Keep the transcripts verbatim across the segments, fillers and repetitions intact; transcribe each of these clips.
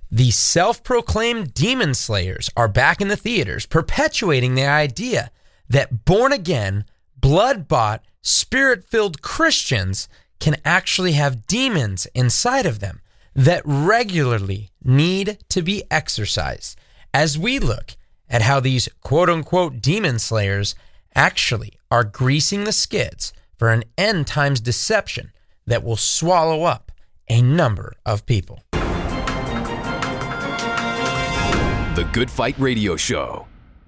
The self-proclaimed demon slayers are back in the theaters, perpetuating the idea that born-again, blood-bought, spirit-filled Christians can actually have demons inside of them that regularly need to be exorcised, as we look at how these quote-unquote demon slayers actually are greasing the skids for an end times deception that will swallow up a number of people. The Good Fight Radio Show.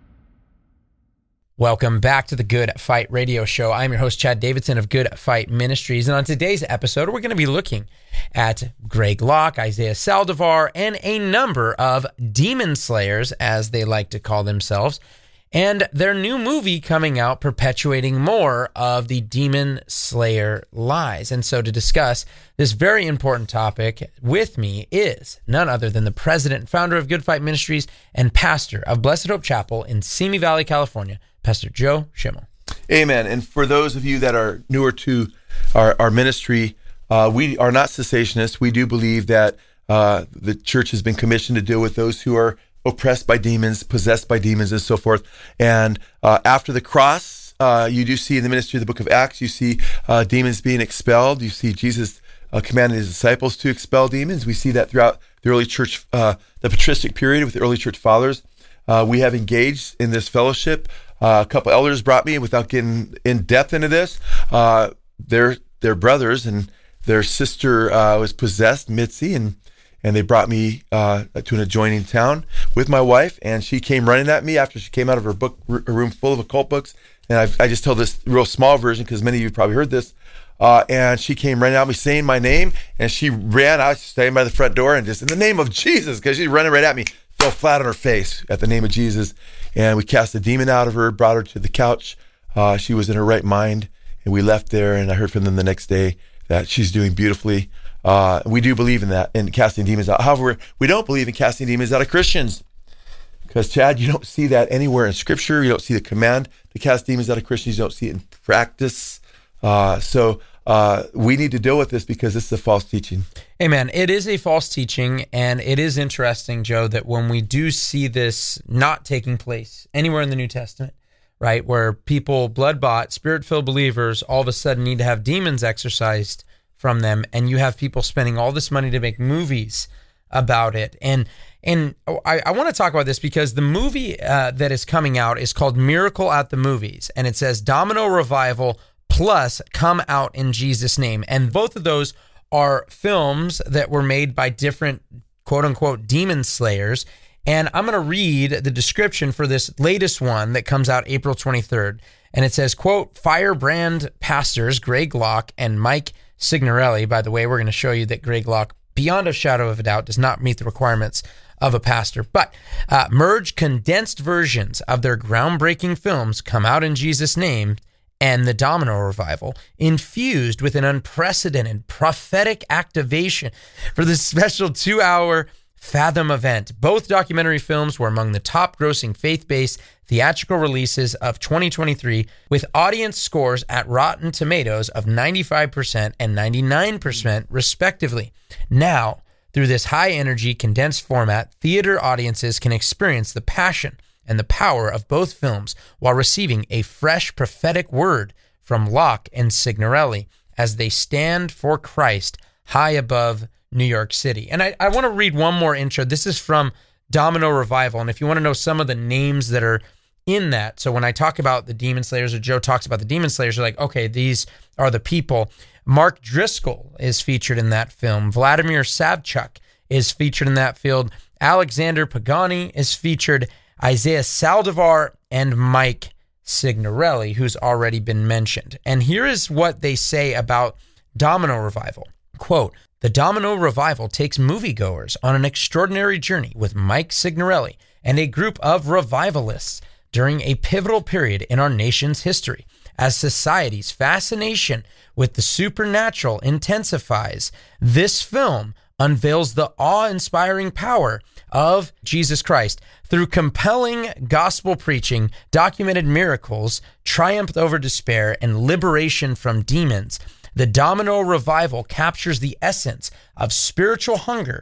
Welcome back to the Good Fight Radio Show. I'm your host, Chad Davidson of Good Fight Ministries. And on today's episode, we're going to be looking at Greg Locke, Isaiah Saldivar, and a number of demon slayers, as they like to call themselves, and their new movie coming out perpetuating more of the demon slayer lies. And so to discuss this very important topic with me is none other than the president and founder of Good Fight Ministries and pastor of Blessed Hope Chapel in Simi Valley, California, Pastor Joe Schimmel. Amen. And for those of you that are newer to our, our ministry, uh, we are not cessationists. We do believe that uh, the church has been commissioned to deal with those who are oppressed by demons, possessed by demons, and so forth. And uh, after the cross, uh, you do see in the ministry of the book of Acts, you see uh, demons being expelled. You see Jesus uh, commanding his disciples to expel demons. We see that throughout the early church, uh, the patristic period with the early church fathers. Uh, we have engaged in this fellowship. Uh, a couple elders brought me, without getting in depth into this, uh, their their brothers and their sister uh, was possessed, Mitzi, and and they brought me uh, to an adjoining town with my wife, and she came running at me after she came out of her book her room full of occult books. And I've, I just told this real small version because many of you probably heard this. Uh, and she came running at me saying my name, and she ran out, standing by the front door, and just in the name of Jesus, because she's running right at me, fell flat on her face at the name of Jesus. And we cast the demon out of her, brought her to the couch. Uh, she was in her right mind, and we left there. And I heard from them the next day that she's doing beautifully. Uh, we do believe in that, in casting demons out. However, we don't believe in casting demons out of Christians. Because, Chad, you don't see that anywhere in Scripture. You don't see the command to cast demons out of Christians. You don't see it in practice. Uh, so uh, we need to deal with this because this is a false teaching. Amen. It is a false teaching, and it is interesting, Joe, that when we do see this not taking place anywhere in the New Testament, right, where people, blood-bought, spirit-filled believers, all of a sudden need to have demons exorcised from them, and you have people spending all this money to make movies about it. And and I, I want to talk about this because the movie uh, that is coming out is called Miracle at the Movies, and it says Domino Revival plus Come Out in Jesus' Name. And both of those are films that were made by different quote-unquote demon slayers. And I'm going to read the description for this latest one that comes out April twenty-third. And it says, quote, Firebrand pastors Greg Locke and Mike Signorelli. By the way, we're going to show you that Greg Locke, beyond a shadow of a doubt, does not meet the requirements of a pastor, but uh, merge condensed versions of their groundbreaking films Come Out in Jesus' Name and The Domino Revival, infused with an unprecedented prophetic activation for this special two-hour Fathom event. Both documentary films were among the top-grossing faith-based theatrical releases of twenty twenty-three, with audience scores at Rotten Tomatoes of ninety-five percent and ninety-nine percent, respectively. Now, through this high-energy, condensed format, theater audiences can experience the passion and the power of both films while receiving a fresh prophetic word from Locke and Signorelli as they stand for Christ high above New York City. And I, I want to read one more intro. This is from Domino Revival. And if you want to know some of the names that are in that, so when I talk about the demon slayers, or Joe talks about the demon slayers, you're like, okay, these are the people. Mark Driscoll is featured in that film. Vladimir Savchuk is featured in that film. Alexander Pagani is featured. Isaiah Saldivar and Mike Signorelli, who's already been mentioned. And here is what they say about Domino Revival. Quote, The Domino Revival takes moviegoers on an extraordinary journey with Mike Signorelli and a group of revivalists during a pivotal period in our nation's history. As society's fascination with the supernatural intensifies, this film unveils the awe-inspiring power of Jesus Christ. Through compelling gospel preaching, documented miracles, triumph over despair, and liberation from demons, the Domino Revival captures the essence of spiritual hunger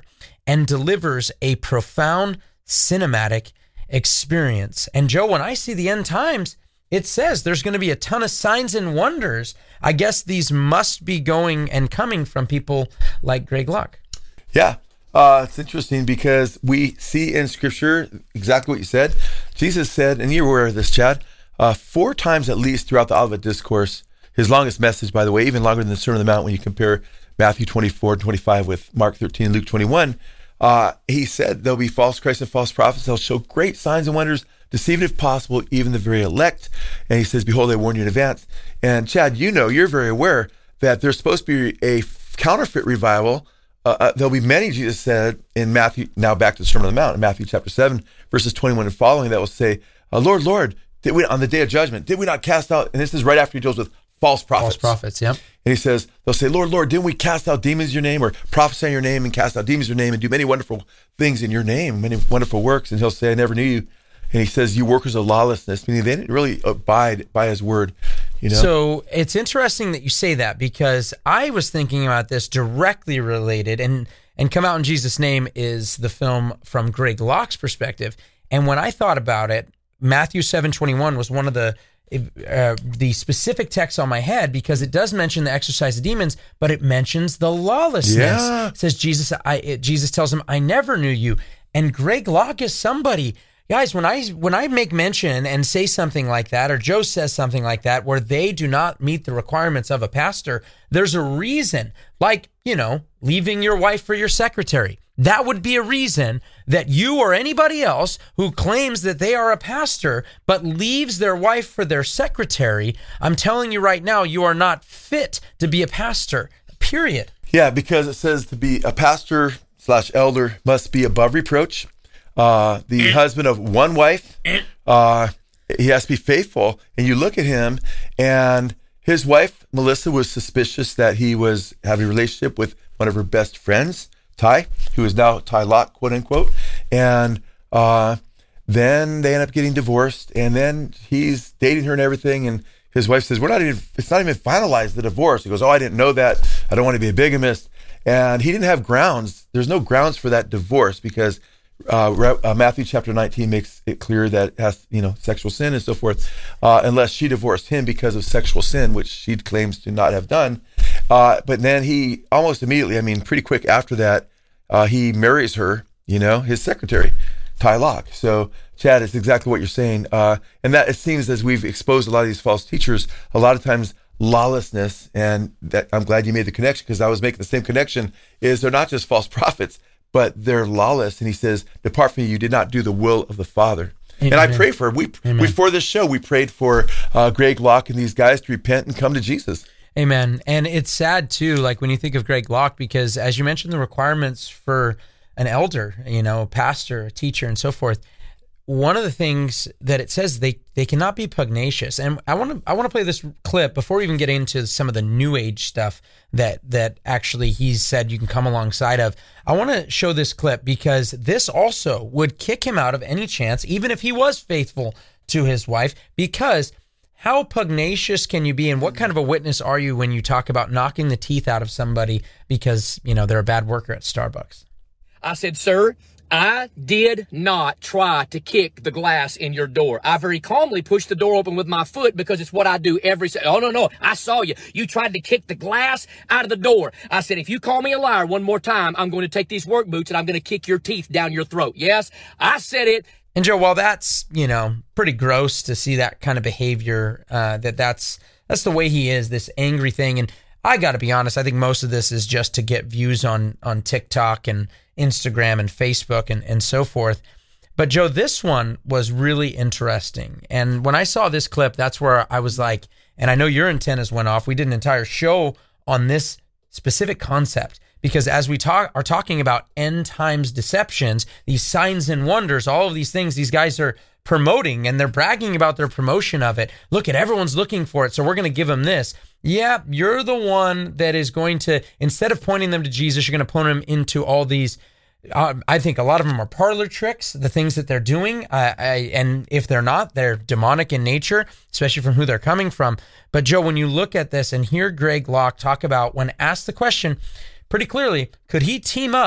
and delivers a profound cinematic experience. And Joe, when I see the end times, it says there's going to be a ton of signs and wonders. I guess these must be going and coming from people like Greg Locke. Yeah. Uh, it's interesting because we see in Scripture exactly what you said. Jesus said, and you're aware of this, Chad, uh, four times at least throughout the Olivet Discourse, his longest message, by the way, even longer than the Sermon on the Mount when you compare Matthew twenty-four, twenty-five with Mark thirteen and Luke twenty-one, uh, he said there'll be false Christs and false prophets. They'll show great signs and wonders, deceiving if possible, even the very elect. And he says, behold, I warn you in advance. And Chad, you know, you're very aware that there's supposed to be a counterfeit revival. Uh, uh, there'll be many, Jesus said in Matthew, now back to the Sermon on the Mount, in Matthew chapter seven, verses twenty-one and following, that will say, uh, Lord, Lord, did we, on the day of judgment, did we not cast out, and this is right after he deals with false prophets. False prophets, yeah. And he says, they'll say, Lord, Lord, didn't we cast out demons in your name, or prophesy in your name and cast out demons in your name and do many wonderful things in your name, many wonderful works? And he'll say, I never knew you. And he says, you workers of lawlessness, meaning they didn't really abide by his word. You know? So it's interesting that you say that, because I was thinking about this directly related, and and Come Out in Jesus' Name is the film from Greg Locke's perspective. And when I thought about it, Matthew seven twenty-one was one of the uh, the specific texts on my head, because it does mention the exorcise of demons, but it mentions the lawlessness. Yeah. It says Jesus, I, it, Jesus tells him, I never knew you. And Greg Locke is somebody. Guys, when I when I make mention and say something like that, or Joe says something like that, where they do not meet the requirements of a pastor, there's a reason. Like, you know, leaving your wife for your secretary. That would be a reason that you or anybody else who claims that they are a pastor but leaves their wife for their secretary, I'm telling you right now, you are not fit to be a pastor, period. Yeah, because it says to be a pastor slash elder must be above reproach. Uh, the husband of one wife, uh, he has to be faithful. And you look at him, and his wife, Melissa, was suspicious that he was having a relationship with one of her best friends, Ty, who is now Ty Locke, quote unquote. And uh, then they end up getting divorced, and then he's dating her and everything. And his wife says, "We're not even, it's not even finalized, the divorce." He goes, "Oh, I didn't know that. I don't want to be a bigamist." And he didn't have grounds. There's no grounds for that divorce, because Uh, uh, Matthew chapter nineteen makes it clear that it has, you know, sexual sin and so forth, uh, unless she divorced him because of sexual sin, which she claims to not have done. Uh, but then he almost immediately, I mean, pretty quick after that, uh, he marries her, you know, his secretary, Ty Locke. So, Chad, it's exactly what you're saying. Uh, and that, it seems, as we've exposed a lot of these false teachers, a lot of times lawlessness, and that I'm glad you made the connection, because I was making the same connection, is they're not just false prophets, but they're lawless. And he says, depart from me, you did not do the will of the Father. Amen. And I pray for, we, we before this show, we prayed for uh, Greg Locke and these guys to repent and come to Jesus. Amen. And it's sad too, like when you think of Greg Locke, because as you mentioned, the requirements for an elder, you know, a pastor, a teacher, and so forth, one of the things that it says, they they cannot be pugnacious. And I want to I want to play this clip before we even get into some of the new age stuff that that actually he's said you can come alongside of. I want to show this clip, because this also would kick him out of any chance, even if he was faithful to his wife, because how pugnacious can you be, and what kind of a witness are you when you talk about knocking the teeth out of somebody because, you know, they're a bad worker at Starbucks? I said, sir, I did not try to kick the glass in your door. I very calmly pushed the door open with my foot, because it's what I do every day. Oh, no, no. I saw you. You tried to kick the glass out of the door. I said, if you call me a liar one more time, I'm going to take these work boots and I'm going to kick your teeth down your throat. Yes, I said it. And Joe, while that's, you know, pretty gross to see that kind of behavior, uh, that that's, that's the way he is, this angry thing. And I got to be honest, I think most of this is just to get views on, on TikTok and Instagram and Facebook and, and so forth. But Joe, this one was really interesting. And when I saw this clip, that's where I was like, and I know your antennas went off. We did an entire show on this specific concept, because as we talk are talking about end times deceptions, these signs and wonders, all of these things these guys are promoting, and they're bragging about their promotion of it. Look at, everyone's looking for it, so we're going to give them this. Yeah, you're the one that is going to, instead of pointing them to Jesus, you're going to point them into all these, uh, I think a lot of them are parlor tricks, the things that they're doing. Uh, I, and if they're not, they're demonic in nature, especially from who they're coming from. But Joe, when you look at this and hear Greg Locke talk about, when asked the question pretty clearly, could he team up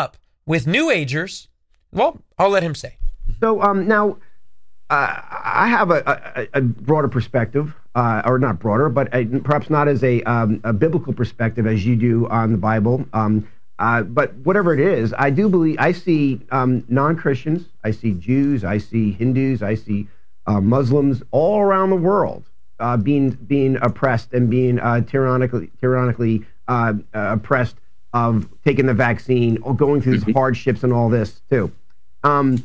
with New Agers. Well, I'll let him say. So um, now, uh, I have a, a, a broader perspective, uh, or not broader, but a, perhaps not as a, um, a biblical perspective as you do on the Bible. Um, uh, but whatever it is, I do believe, I see um, non-Christians, I see Jews, I see Hindus, I see uh, Muslims all around the world uh, being being oppressed and being uh, tyrannically, tyrannically uh, uh, oppressed of taking the vaccine or going through these hardships and all this too. Um,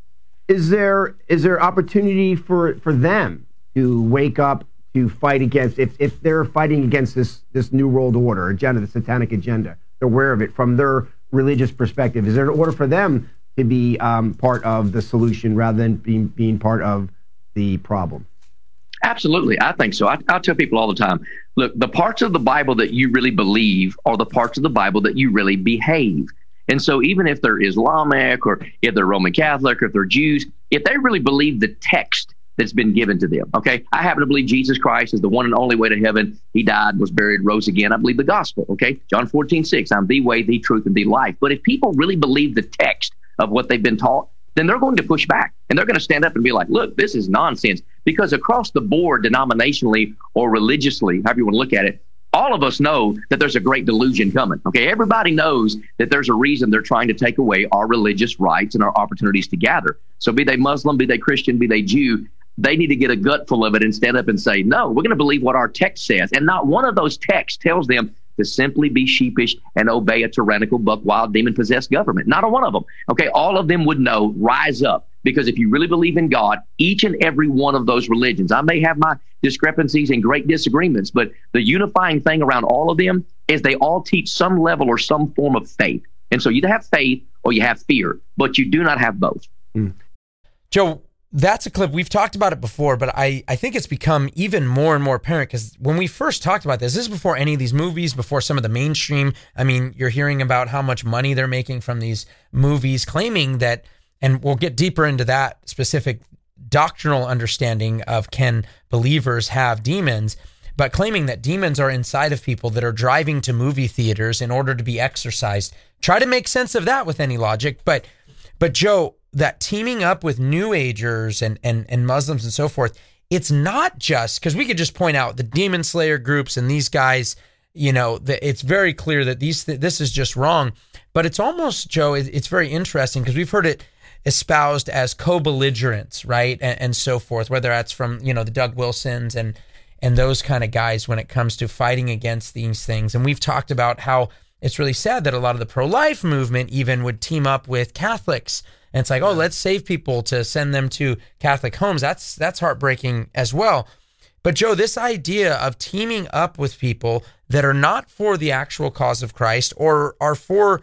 Is there is there opportunity for, for them to wake up to fight against, if, if they're fighting against this this new world order agenda, the satanic agenda, they're aware of it from their religious perspective? Is there an order for them to be um, part of the solution rather than being being part of the problem? Absolutely. I think so. I, I tell people all the time, look, the parts of the Bible that you really believe are the parts of the Bible that you really behave. And so even if they're Islamic or if they're Roman Catholic or if they're Jews, if they really believe the text that's been given to them, okay, I happen to believe Jesus Christ is the one and only way to heaven. He died, was buried, rose again. I believe the gospel, okay? John fourteen six, I'm the way, the truth, and the life. But if people really believe the text of what they've been taught, then they're going to push back and they're going to stand up and be like, look, this is nonsense. Because across the board, denominationally or religiously, however you want to look at it, all of us know that there's a great delusion coming. Okay, everybody knows that there's a reason they're trying to take away our religious rights and our opportunities to gather. So be they Muslim, be they Christian, be they Jew, they need to get a gutful of it and stand up and say, no, we're going to believe what our text says. And not one of those texts tells them to simply be sheepish and obey a tyrannical, buck wild, demon-possessed government. Not a one of them. Okay, all of them would know, rise up. Because if you really believe in God, each and every one of those religions, I may have my discrepancies and great disagreements, but the unifying thing around all of them is they all teach some level or some form of faith. And so you either have faith or you have fear, but you do not have both. Mm. Joe, that's a clip. We've talked about it before, but I, I think it's become even more and more apparent because when we first talked about this, this is before any of these movies, before some of the mainstream. I mean, you're hearing about how much money they're making from these movies, claiming that, and we'll get deeper into that specific doctrinal understanding of can believers have demons, but claiming that demons are inside of people that are driving to movie theaters in order to be exorcised. Try to make sense of that with any logic. But, but Joe, that teaming up with New Agers and, and, and Muslims and so forth, it's not just, because we could just point out the demon slayer groups and these guys, you know, the, it's very clear that these th- this is just wrong. But it's almost, Joe, it, it's very interesting because we've heard it espoused as co-belligerents, right? And, and so forth, whether that's from, you know, the Doug Wilsons and and those kind of guys when it comes to fighting against these things. And we've talked about how it's really sad that a lot of the pro-life movement even would team up with Catholics. And it's like, oh, let's save people to send them to Catholic homes. That's that's heartbreaking as well. But Joe, this idea of teaming up with people that are not for the actual cause of Christ or are for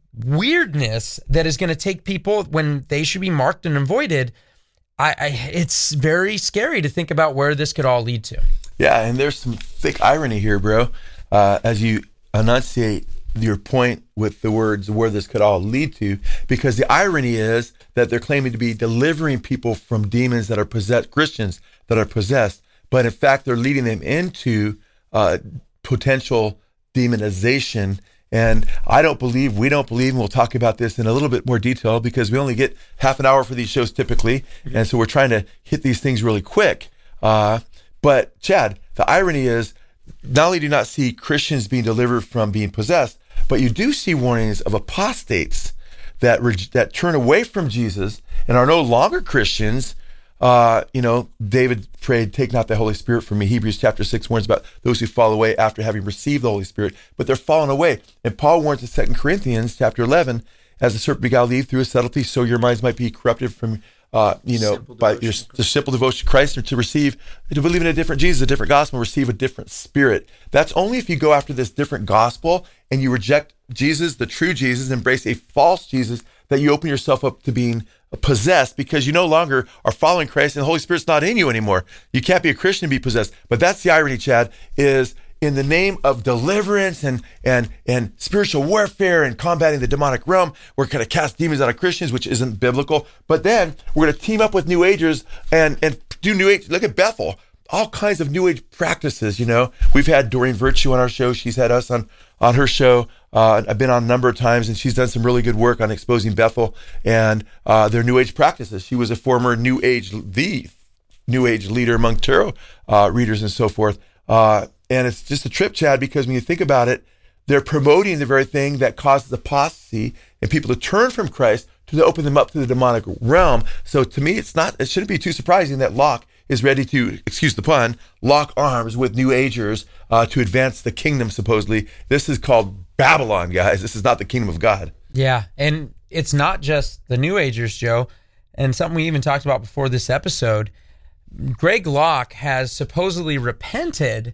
weirdness that is going to take people when they should be marked and avoided, I, I it's very scary to think about where this could all lead to. Yeah, and there's some thick irony here, bro, uh, as you enunciate your point with the words where this could all lead to, because the irony is that they're claiming to be delivering people from demons that are possessed, Christians that are possessed, but in fact, they're leading them into uh, potential demonization. And I don't believe, we don't believe, and we'll talk about this in a little bit more detail because we only get half an hour for these shows typically. And so we're trying to hit these things really quick. Uh, but Chad, the irony is not only do you not see Christians being delivered from being possessed, but you do see warnings of apostates that re- that turn away from Jesus and are no longer Christians. Uh, you know, David prayed, take not the Holy Spirit from me. Hebrews chapter six warns about those who fall away after having received the Holy Spirit, but they're fallen away. And Paul warns in Second Corinthians chapter eleven, as the serpent beguiled Eve through his subtlety, so your minds might be corrupted from, uh, you know, by your the simple devotion to Christ, or to receive, to believe in a different Jesus, a different gospel, receive a different spirit. That's only if you go after this different gospel and you reject Jesus, the true Jesus, embrace a false Jesus, that you open yourself up to being possessed, because you no longer are following Christ and the Holy Spirit's not in you anymore. You can't be a Christian and be possessed. But that's the irony, Chad, is in the name of deliverance and and and spiritual warfare and combating the demonic realm, we're going to cast demons out of Christians, which isn't biblical. But then we're going to team up with New Agers and and do New Age. Look at Bethel. All kinds of New Age practices, you know. We've had Doreen Virtue on our show. She's had us on on her show. Uh, I've been on a number of times, and she's done some really good work on exposing Bethel and uh, their New Age practices. She was a former New Age, the New Age leader among tarot uh, readers and so forth. Uh, and it's just a trip, Chad, because when you think about it, they're promoting the very thing that causes apostasy and people to turn from Christ to open them up to the demonic realm. So to me, it's not, it shouldn't be too surprising that Locke is ready to, excuse the pun, lock arms with New Agers uh, to advance the kingdom, supposedly. This is called Babylon, guys. This is not the kingdom of God. Yeah, and it's not just the New Agers, Joe, and something we even talked about before this episode. Greg Locke has supposedly repented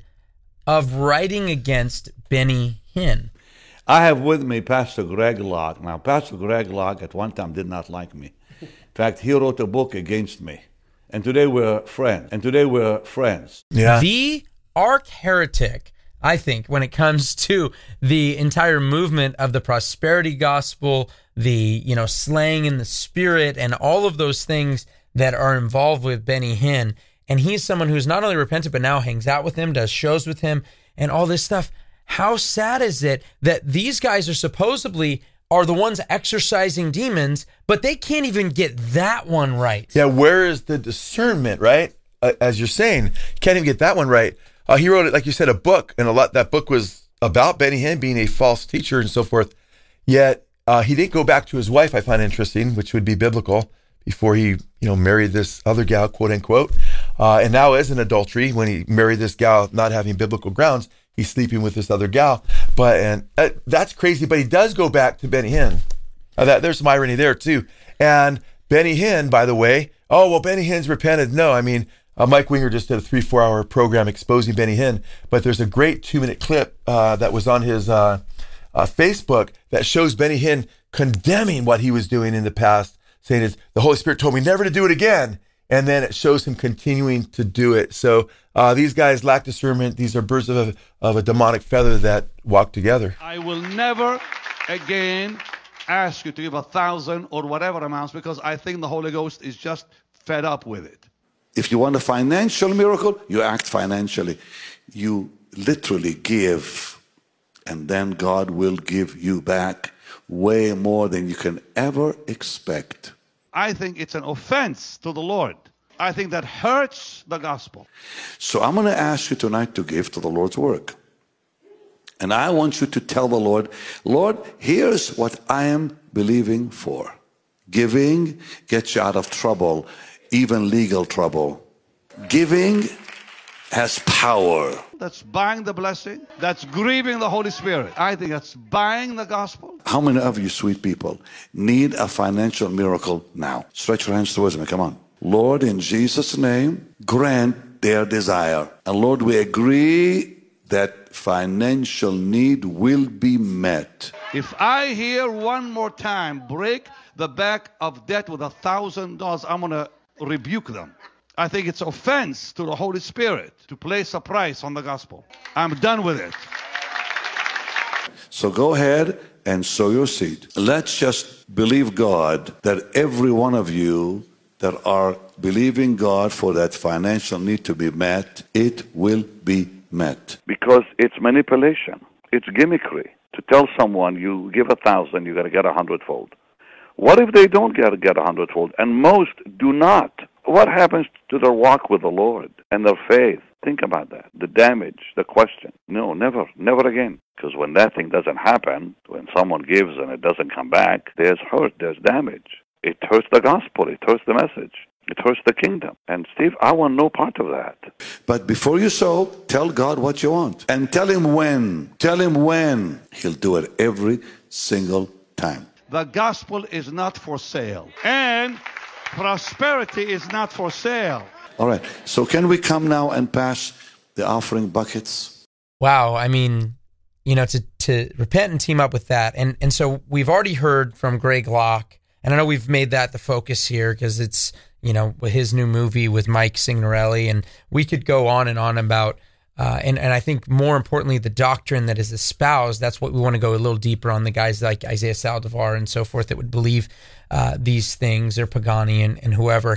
of writing against Benny Hinn. I have with me Pastor Greg Locke. Now, Pastor Greg Locke at one time did not like me. In fact, he wrote a book against me. And today we're friends. And today we're friends. Yeah. The arch heretic, I think, when it comes to the entire movement of the prosperity gospel, the, you know, slaying in the spirit, and all of those things that are involved with Benny Hinn. And he's someone who's not only repented, but now hangs out with him, does shows with him, and all this stuff. How sad is it that these guys are supposedly are the ones exorcising demons, but they can't even get that one right? Yeah, where is the discernment, right? Uh, as you're saying, can't even get that one right. Uh, he wrote, like you said, a book, and a lot. That book was about Benny Hinn being a false teacher and so forth. Yet uh, he didn't go back to his wife. I find interesting, which would be biblical, before he, you know, married this other gal, quote unquote. Uh, and now is an adultery when he married this gal, not having biblical grounds. He's sleeping with this other gal, but and uh, that's crazy. But he does go back to Benny Hinn. Uh, that there's some irony there too. And Benny Hinn, by the way, oh well, Benny Hinn's repented. No, I mean uh, Mike Winger just did a three, four hour program exposing Benny Hinn. But there's a great two minute clip uh, that was on his uh, uh, Facebook that shows Benny Hinn condemning what he was doing in the past, saying is the Holy Spirit told me never to do it again. And then it shows him continuing to do it. So uh, these guys lack discernment. These are birds of a, of a demonic feather that walk together. I will never again ask you to give a thousand or whatever amounts, because I think the Holy Ghost is just fed up with it. If you want a financial miracle, you act financially. You literally give, and then God will give you back way more than you can ever expect. I think it's an offense to the Lord. I think that hurts the gospel. So I'm going to ask you tonight to give to the Lord's work. And I want you to tell the Lord, Lord, here's what I am believing for. Giving gets you out of trouble, even legal trouble. Giving has power. That's buying the blessing. That's grieving the Holy Spirit. I think that's buying the gospel. How many of you sweet people need a financial miracle now? Stretch your hands towards me. Come on. Lord, in Jesus' name, grant their desire. And Lord, we agree that financial need will be met. If I hear one more time, break the back of debt with a thousand dollars, I'm going to rebuke them. I think it's offense to the Holy Spirit to place a price on the gospel. I'm done with it. So go ahead and sow your seed. Let's just believe God that every one of you that are believing God for that financial need to be met, it will be met. Because it's manipulation. It's gimmickry. To tell someone you give a thousand, you got to get a hundredfold. What if they don't get, get a hundredfold? And most do not. What happens to their walk with the Lord and their faith? Think about that. The damage, the question. No, never, never again. Because when that thing doesn't happen, when someone gives and it doesn't come back, there's hurt, there's damage. It hurts the gospel, it hurts the message, it hurts the kingdom. And Steve, I want no part of that. But before you sow, tell God what you want. And tell him when. Tell him when. He'll do it every single time. The gospel is not for sale. And prosperity is not for sale. All right. So can we come now and pass the offering buckets? Wow. I mean, you know, to, to repent and team up with that. And, and so we've already heard from Greg Locke, and I know we've made that the focus here because it's, you know, his new movie with Mike Signorelli, and we could go on and on about, uh, and, and I think more importantly, the doctrine that is espoused. That's what we want to go a little deeper on, the guys like Isaiah Saldivar and so forth that would believe uh, these things, or Pagani and, and whoever.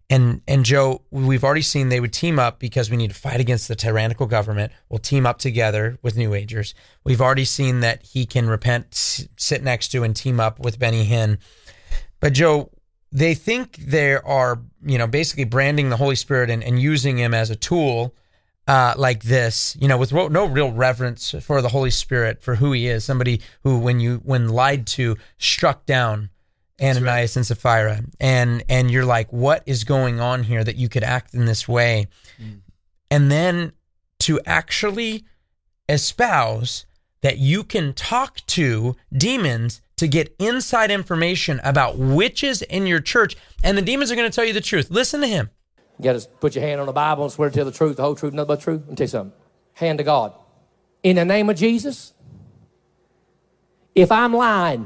And and Joe, we've already seen they would team up because we need to fight against the tyrannical government. We'll team up together with New Agers. We've already seen that he can repent, sit next to, and team up with Benny Hinn. But Joe, they think they are, you know, basically branding the Holy Spirit and, and using him as a tool uh, like this, you know, with no real reverence for the Holy Spirit, for who he is. Somebody who, when you when lied to, struck down Ananias and Sapphira, and and you're like, what is going on here that you could act in this way? Mm. And then to actually espouse that you can talk to demons to get inside information about witches in your church, and the demons are going to tell you the truth. Listen to him. You got to put your hand on the Bible and swear to tell the truth, the whole truth, nothing but the truth. Let me tell you something. Hand to God. In the name of Jesus, if I'm lying,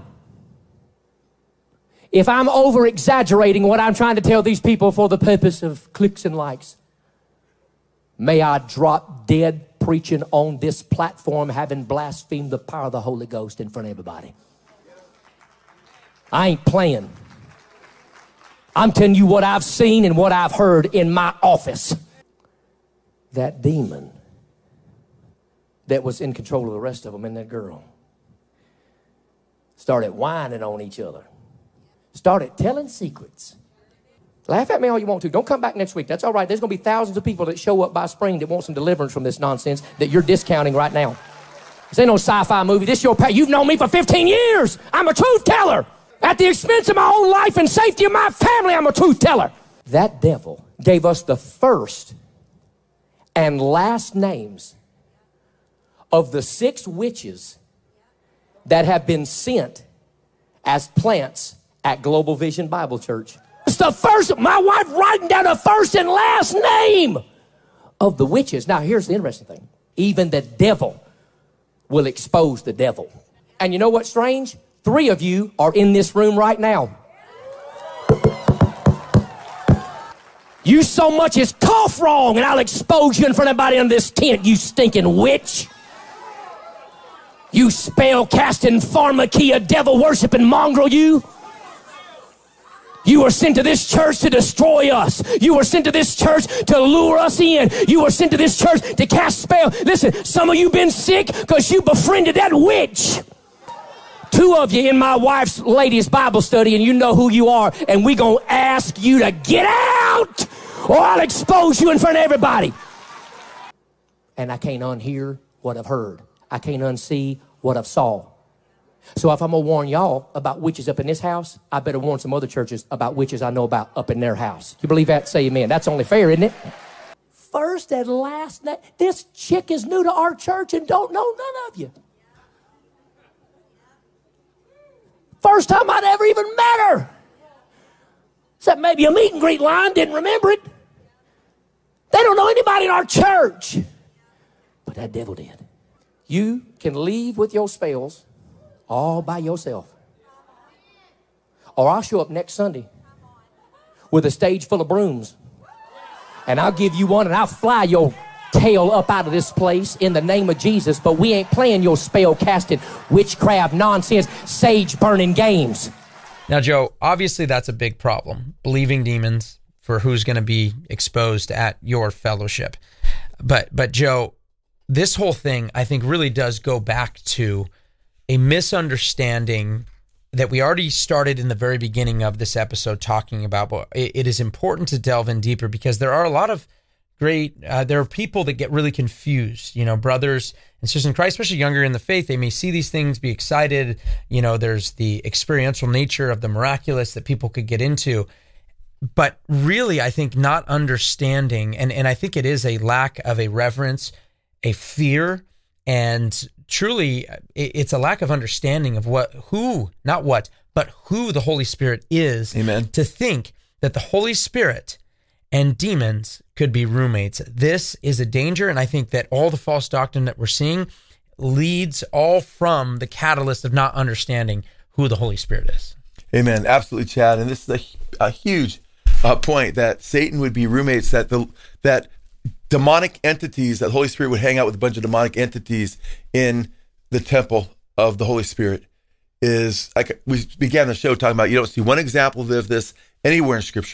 if I'm over-exaggerating what I'm trying to tell these people for the purpose of clicks and likes, may I drop dead preaching on this platform having blasphemed the power of the Holy Ghost in front of everybody. I ain't playing. I'm telling you what I've seen and what I've heard in my office. That demon that was in control of the rest of them and that girl started whining on each other. Started telling secrets. Laugh at me all you want to. Don't come back next week. That's all right. There's going to be thousands of people that show up by spring that want some deliverance from this nonsense that you're discounting right now. This ain't no sci-fi movie. This your past. You've known me for fifteen years. I'm a truth teller. At the expense of my own life and safety of my family, I'm a truth teller. That devil gave us the first and last names of the six witches that have been sent as plants at Global Vision Bible Church. It's the first, my wife writing down the first and last name of the witches. Now, here's the interesting thing. Even the devil will expose the devil. And you know what's strange? Three of you are in this room right now. You so much as cough wrong, and I'll expose you in front of everybody in this tent, you stinking witch. You spell-casting, pharmakia, devil-worshiping mongrel, you. You were sent to this church to destroy us. You were sent to this church to lure us in. You were sent to this church to cast spell. Listen, some of you been sick because you befriended that witch. Two of you in my wife's ladies' Bible study, and you know who you are, and we gonna ask you to get out, or I'll expose you in front of everybody. And I can't unhear what I've heard. I can't unsee what I've saw. So if I'm going to warn y'all about witches up in this house, I better warn some other churches about witches I know about up in their house. You believe that? Say amen. That's only fair, isn't it? First and last name. This chick is new to our church and don't know none of you. First time I'd ever even met her. Except maybe a meet and greet line, didn't remember it. They don't know anybody in our church. But that devil did. You can leave with your spells all by yourself. Or I'll show up next Sunday with a stage full of brooms. And I'll give you one and I'll fly your tail up out of this place in the name of Jesus. But we ain't playing your spell casting, witchcraft, nonsense, sage burning games. Now, Joe, obviously that's a big problem. Believing demons for who's going to be exposed at your fellowship. But, but Joe, this whole thing, I think, really does go back to a misunderstanding that we already started in the very beginning of this episode talking about, but it is important to delve in deeper because there are a lot of great, uh, there are people that get really confused, you know, brothers and sisters in Christ, especially younger in the faith. They may see these things, be excited. You know, there's the experiential nature of the miraculous that people could get into. But really, I think not understanding, and, and I think it is a lack of a reverence, a fear, and truly, it's a lack of understanding of what, who, not what, but who the Holy Spirit is. Amen. To think that the Holy Spirit and demons could be roommates. This is a danger, and I think that all the false doctrine that we're seeing leads all from the catalyst of not understanding who the Holy Spirit is. Amen. Absolutely, Chad. And this is a, a huge uh, point that Satan would be roommates, that the that demonic entities, that the Holy Spirit would hang out with a bunch of demonic entities in the temple of the Holy Spirit is, like we began the show talking about, you don't see one example of this anywhere in Scripture.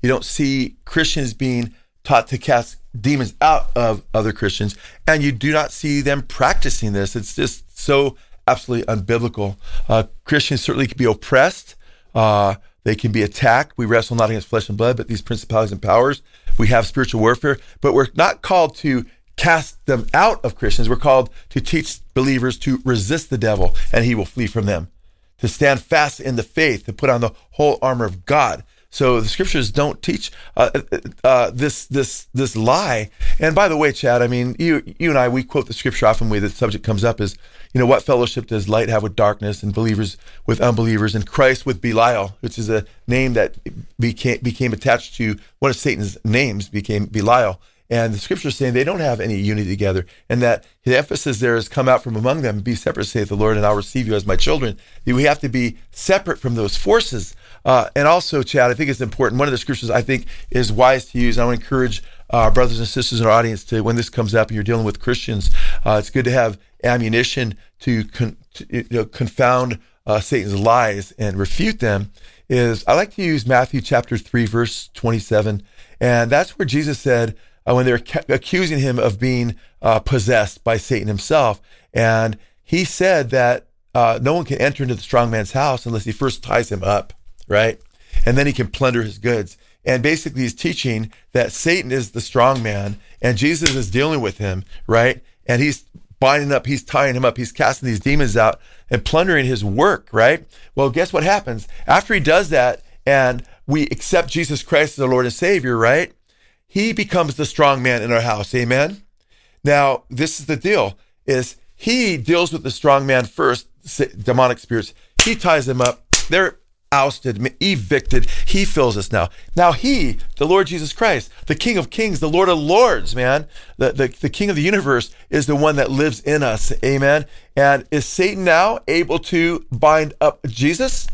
You don't see Christians being taught to cast demons out of other Christians, and you do not see them practicing this. It's just so absolutely unbiblical. Uh, Christians certainly can be oppressed. Uh, they can be attacked. We wrestle not against flesh and blood, but these principalities and powers. We have spiritual warfare, but we're not called to cast them out of Christians. We're called to teach believers to resist the devil, and he will flee from them, to stand fast in the faith, to put on the whole armor of God. So the scriptures don't teach uh, uh, this this this lie. And by the way, Chad, I mean, you you and I, we quote the scripture often when the subject comes up is, you know, what fellowship does light have with darkness, and believers with unbelievers, and Christ with Belial, which is a name that became became attached to one of Satan's names, became Belial. And the scripture is saying they don't have any unity together, and that the emphasis there is come out from among them, be separate, saith the Lord, and I'll receive you as my children. We have to be separate from those forces. Uh, and also, Chad, I think it's important. One of the scriptures I think is wise to use. I want to encourage our brothers and sisters in our audience to, when this comes up and you're dealing with Christians, uh, it's good to have ammunition to, con, to you know, confound uh, Satan's lies and refute them. Is I like to use Matthew chapter three, verse twenty-seven. And that's where Jesus said, Uh, when they're ca- accusing him of being uh, possessed by Satan himself. And he said that uh, no one can enter into the strong man's house unless he first ties him up, right? And then he can plunder his goods. And basically he's teaching that Satan is the strong man and Jesus is dealing with him, right? And he's binding up, he's tying him up, he's casting these demons out and plundering his work, right? Well, guess what happens? After he does that and we accept Jesus Christ as our Lord and Savior, right? He becomes the strong man in our house. Amen. Now, this is the deal, is he deals with the strong man first, demonic spirits. He ties them up. They're ousted, evicted. He fills us now. Now he, the Lord Jesus Christ, the King of Kings, the Lord of Lords, man, the, the, the King of the universe is the one that lives in us. Amen. And is Satan now able to bind up Jesus?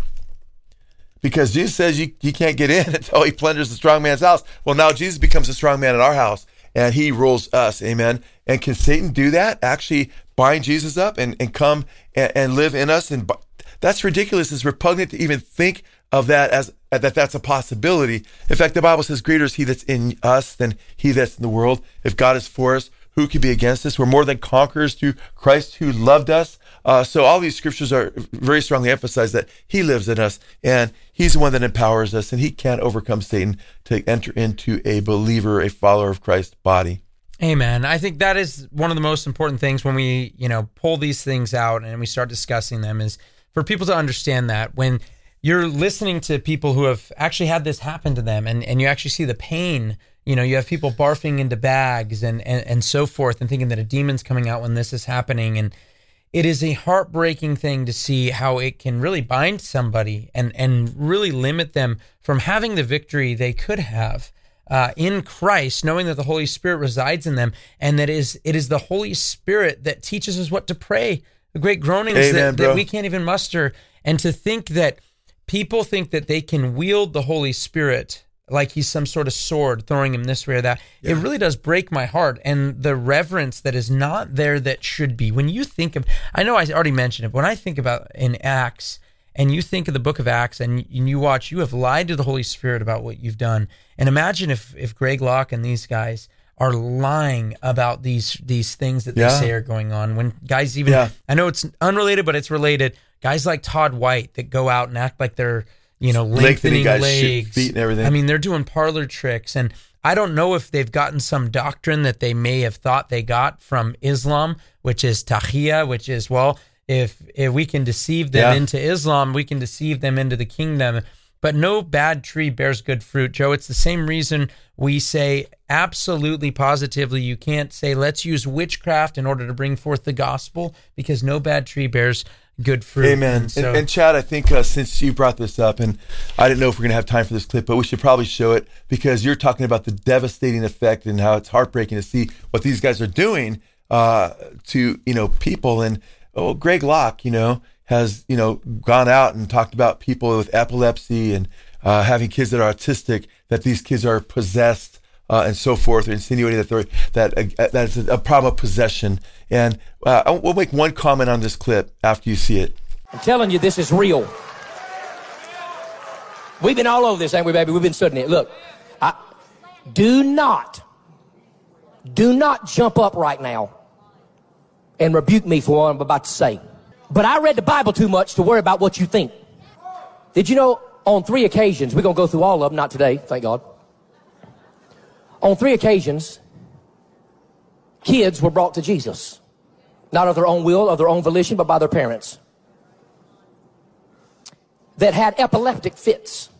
Because Jesus says you, you can't get in until he plunders the strong man's house. Well, now Jesus becomes the strong man in our house, and he rules us. Amen. And can Satan do that? Actually bind Jesus up and, and come and, and live in us? And that's ridiculous. It's repugnant to even think of that as that that's a possibility. In fact, the Bible says, greater is he that's in us than he that's in the world. If God is for us, who can be against us? We're more than conquerors through Christ who loved us. Uh, so all these scriptures are very strongly emphasize that he lives in us and he's the one that empowers us, and he can't overcome Satan to enter into a believer, a follower of Christ's body. Amen. I think that is one of the most important things when we, you know, pull these things out and we start discussing them, is for people to understand that when you're listening to people who have actually had this happen to them, and, and you actually see the pain. You know, you have people barfing into bags and, and, and so forth, and thinking that a demon's coming out when this is happening. And it is a heartbreaking thing to see how it can really bind somebody and, and really limit them from having the victory they could have uh, in Christ, knowing that the Holy Spirit resides in them, and that is it is the Holy Spirit that teaches us what to pray, the great groanings Amen, that, bro. that we can't even muster. And to think that people think that they can wield the Holy Spirit like he's some sort of sword, throwing him this way or that. Yeah. It really does break my heart, and the reverence that is not there that should be. When you think of, I know I already mentioned it, but when I think about in Acts, and you think of the book of Acts, and you watch, you have lied to the Holy Spirit about what you've done. And imagine if if Greg Locke and these guys are lying about these these things that they yeah. say are going on. When guys even, yeah. I know it's unrelated, but it's related. Guys like Todd White that go out and act like they're, you know, lengthening guys, legs, feet and everything. I mean, they're doing parlor tricks, and I don't know if they've gotten some doctrine that they may have thought they got from Islam, which is tahiyya, which is, well, if if we can deceive them yeah. into Islam, we can deceive them into the kingdom. But no bad tree bears good fruit, Joe. It's the same reason we say absolutely positively you can't say let's use witchcraft in order to bring forth the gospel, because no bad tree bears good fruit. Amen. And, so, and, and Chad, I think uh, since you brought this up, and I didn't know if we're going to have time for this clip, but we should probably show it, because you're talking about the devastating effect and how it's heartbreaking to see what these guys are doing uh, to, you know, people. And oh, Greg Locke, you know, has, you know, gone out and talked about people with epilepsy and uh, having kids that are autistic, that these kids are possessed uh, and so forth, or insinuating that they're, that uh, that's a problem of possession. And uh, we'll make one comment on this clip after you see it. I'm telling you, this is real. We've been all over this, ain't we, baby? We've been studying it. Look, I, do not, do not jump up right now and rebuke me for what I'm about to say. But I read the Bible too much to worry about what you think. Did you know on three occasions, we're going to go through all of them, not today, thank God. On three occasions, kids were brought to Jesus. Not of their own will, of their own volition, but by their parents. That had epileptic fits.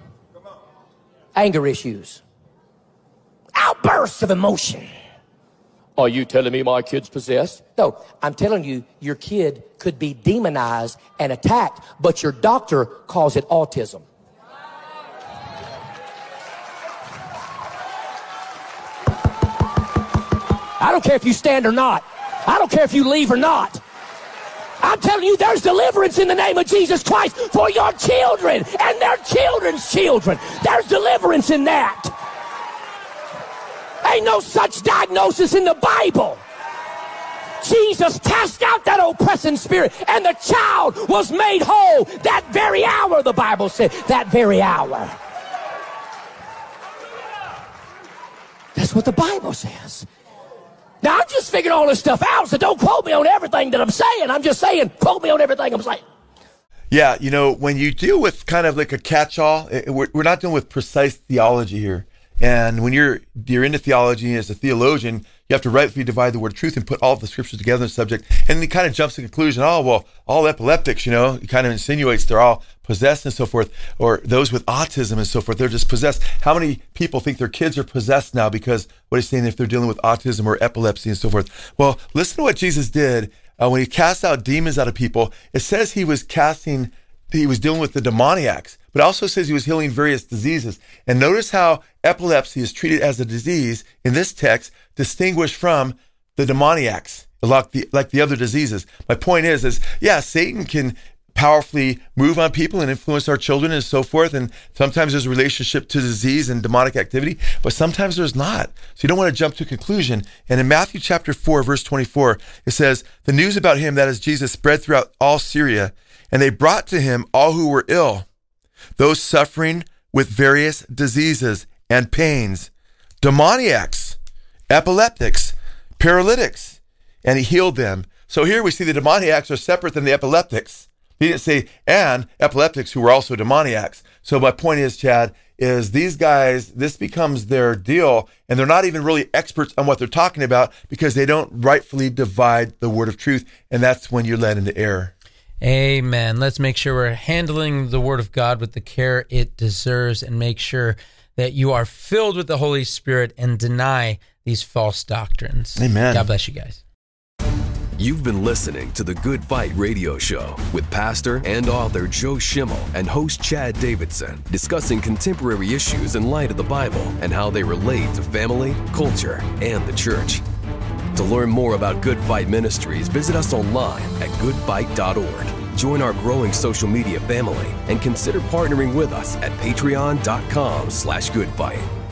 Anger issues. Outbursts of emotion. Are you telling me my kid's possessed? No, I'm telling you, your kid could be demonized and attacked, but your doctor calls it autism. I don't care if you stand or not. I don't care if you leave or not. I'm telling you, there's deliverance in the name of Jesus Christ for your children and their children's children. There's deliverance in that. Ain't no such diagnosis in the Bible. Jesus cast out that oppressing spirit, and the child was made whole that very hour, the Bible said. That very hour. That's what the Bible says. Now, I'm just figuring all this stuff out, so don't quote me on everything that I'm saying. I'm just saying, quote me on everything I'm saying. Yeah, you know, when you deal with kind of like a catch-all, we're, we're not dealing with precise theology here. And when you're you're into theology as a theologian, you have to rightfully divide the word of truth and put all of the scriptures together in the subject. And then he kind of jumps to the conclusion, oh, well, all epileptics, you know, he kind of insinuates they're all possessed and so forth, or those with autism and so forth, they're just possessed. How many people think their kids are possessed now because what he's saying if they're dealing with autism or epilepsy and so forth? Well, listen to what Jesus did uh, when he cast out demons out of people. It says he was casting, he was dealing with the demoniacs, but it also says he was healing various diseases. And notice how epilepsy is treated as a disease in this text, distinguished from the demoniacs, like the, like the other diseases. My point is, is yeah, Satan can powerfully move on people and influence our children and so forth. And sometimes there's a relationship to disease and demonic activity, but sometimes there's not. So you don't want to jump to a conclusion. And in Matthew chapter four, verse twenty-four, it says, the news about him, that is Jesus, spread throughout all Syria, and they brought to him all who were ill, those suffering with various diseases and pains, demoniacs, epileptics, paralytics, and he healed them. So here we see the demoniacs are separate than the epileptics. He didn't say, and epileptics who were also demoniacs. So my point is, Chad, is these guys, this becomes their deal, and they're not even really experts on what they're talking about because they don't rightfully divide the word of truth, and that's when you're led into error. Amen. Let's make sure we're handling the word of God with the care it deserves and make sure that you are filled with the Holy Spirit and deny these false doctrines. Amen. God bless you guys. You've been listening to The Good Fight Radio Show with pastor and author Joe Schimmel and host Chad Davidson, discussing contemporary issues in light of the Bible and how they relate to family, culture, and the church. To learn more about Good Fight Ministries, visit us online at good fight dot org. Join our growing social media family and consider partnering with us at patreon dot com slash good fight.